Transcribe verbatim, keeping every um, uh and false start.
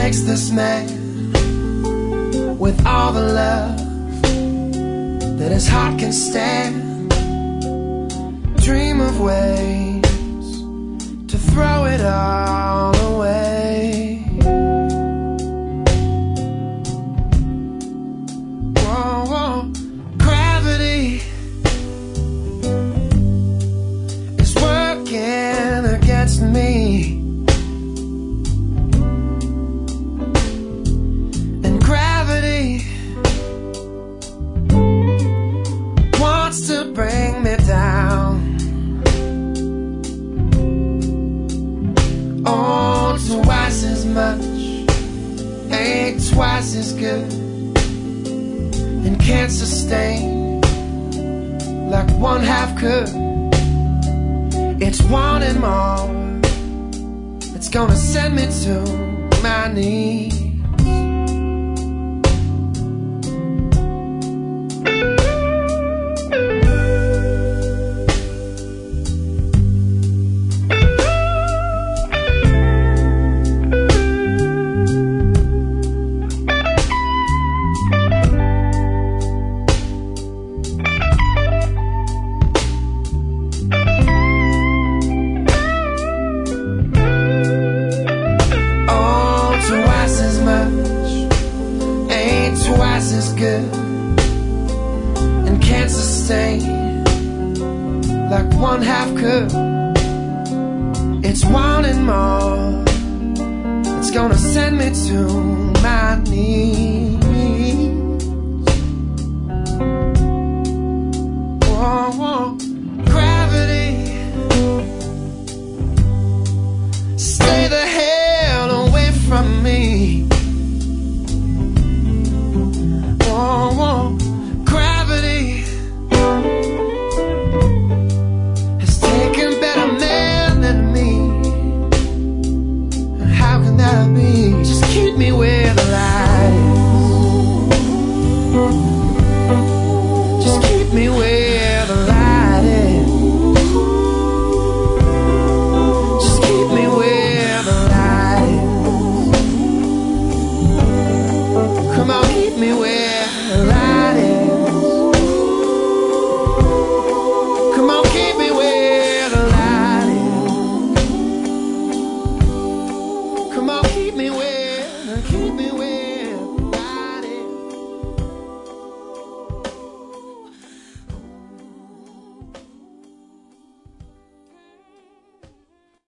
makes this man with all the love that his heart can stand dream of ways to throw it all away. Whoa, whoa. Gravity is working against me, and gravity wants to bring me down. Oh, twice as much ain't twice as good, and can't sustain like one half could. It's wanting more, it's gonna send me to my knees. Twice as good, and can't sustain like one half could. It's wanting more, it's gonna send me to my knees.